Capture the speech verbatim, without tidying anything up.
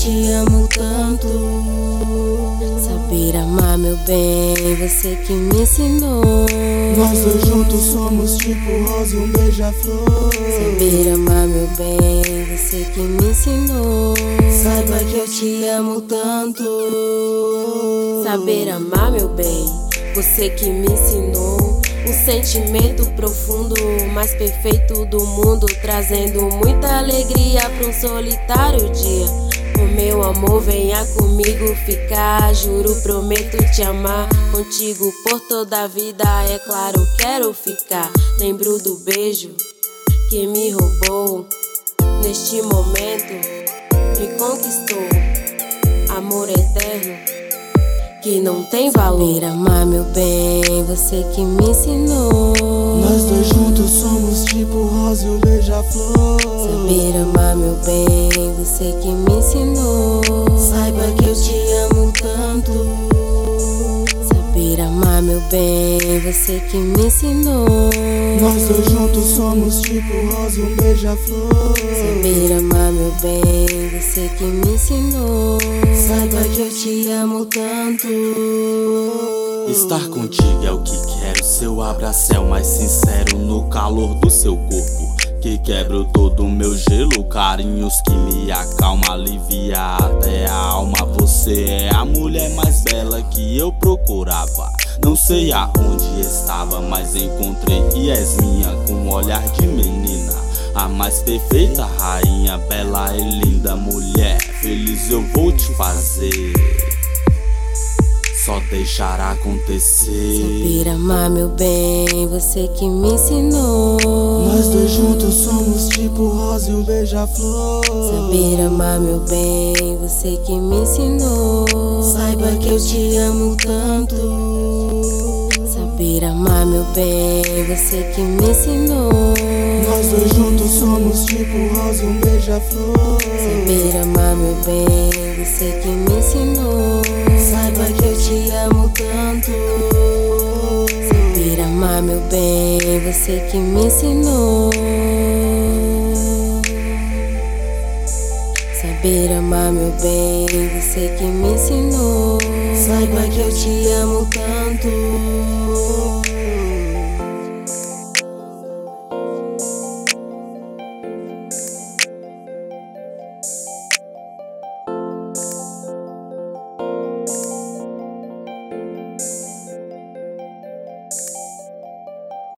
te amo tanto. Saber amar, meu bem, você que me ensinou. Nós dois juntos somos tipo rosa e um beija-flor. Saber amar, meu bem, você que me ensinou. Saiba que eu te amo tanto. Saber amar, meu bem, você que me ensinou. Um sentimento profundo, o mais perfeito do mundo, trazendo muita alegria pra um solitário dia. O meu amor, venha comigo ficar. Juro, prometo te amar. Contigo por toda a vida, é claro, quero ficar. Lembro do beijo que me roubou. Neste momento me conquistou. Amor eterno que não tem valor. Saber amar, meu bem, você que me ensinou. Nós dois juntos somos tipo rosa e um beija-flor. Saber amar, meu bem, você que me ensinou. Saiba que eu te amo tanto. Saber amar, meu bem, você que me ensinou. Nós dois juntos somos tipo rosa e um beija-flor. Saber amar, meu bem, você que me ensinou. Saiba que eu te amo tanto. Estar contigo é o que quero. Seu abraço é o mais sincero. No calor do seu corpo que quebra todo o meu gelo. Carinhos que me acalma, alivia até a alma. Você é a mulher mais bela que eu procurava. Não sei aonde estava, mas encontrei e és minha. Com um olhar de menina, a mais perfeita rainha. Bela e linda mulher, feliz eu vou te fazer. Só deixar acontecer. Saber amar, meu bem, você que me ensinou. Nós dois juntos somos tipo rosa e um beija-flor. Saber amar, meu bem, você que me ensinou. Saiba que eu te amo tanto. Saber amar, meu bem, você que me ensinou. Nós dois juntos somos tipo rosa e um beija-flor. Saber amar, meu bem, você que me ensinou. Saiba que eu te amo tanto. Saber amar, meu bem, você que me ensinou. Saber amar, meu bem, você que me ensinou. Saiba que eu te amo tanto.